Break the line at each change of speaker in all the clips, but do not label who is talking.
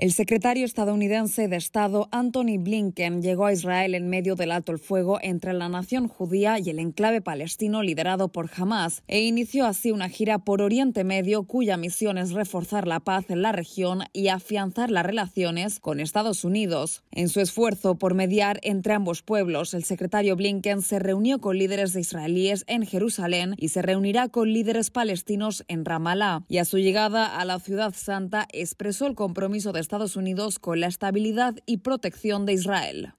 El secretario estadounidense de Estado Antony Blinken llegó a Israel en medio del alto el fuego entre la nación judía y el enclave palestino liderado por Hamás e inició así una gira por Oriente Medio cuya misión es reforzar la paz en la región y afianzar las relaciones con Estados Unidos. En su esfuerzo por mediar entre ambos pueblos, el secretario Blinken se reunió con líderes de israelíes en Jerusalén y se reunirá con líderes palestinos en Ramallah. Y a su llegada a la Ciudad Santa expresó el compromiso de Estados Unidos con la estabilidad y protección de Israel.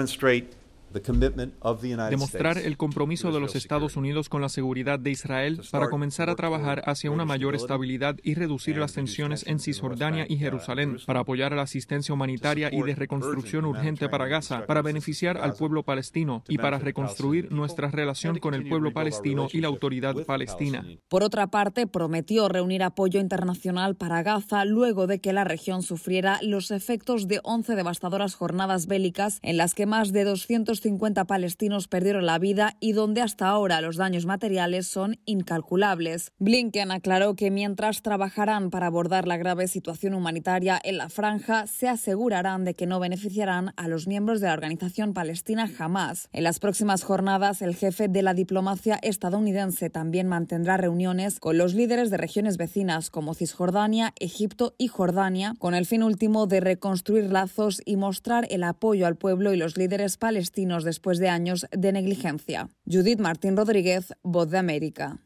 Demostrar el compromiso de los Estados Unidos con la seguridad de Israel para comenzar a trabajar hacia una mayor estabilidad y reducir las tensiones en Cisjordania y Jerusalén, para apoyar a la asistencia humanitaria y de reconstrucción urgente para Gaza, para beneficiar al pueblo palestino y para reconstruir nuestra relación con el pueblo palestino y la autoridad palestina.
Por otra parte, prometió reunir apoyo internacional para Gaza luego de que la región sufriera los efectos de 11 devastadoras jornadas bélicas en las que más de 250 palestinos perdieron la vida y donde hasta ahora los daños materiales son incalculables. Blinken aclaró que mientras trabajarán para abordar la grave situación humanitaria en la franja, se asegurarán de que no beneficiarán a los miembros de la organización palestina Hamás. En las próximas jornadas, el jefe de la diplomacia estadounidense también mantendrá reuniones con los líderes de regiones vecinas como Cisjordania, Egipto y Jordania, con el fin último de reconstruir lazos y mostrar el apoyo al pueblo y los líderes palestinos después de años de negligencia. Judith Martín Rodríguez, Voz de América.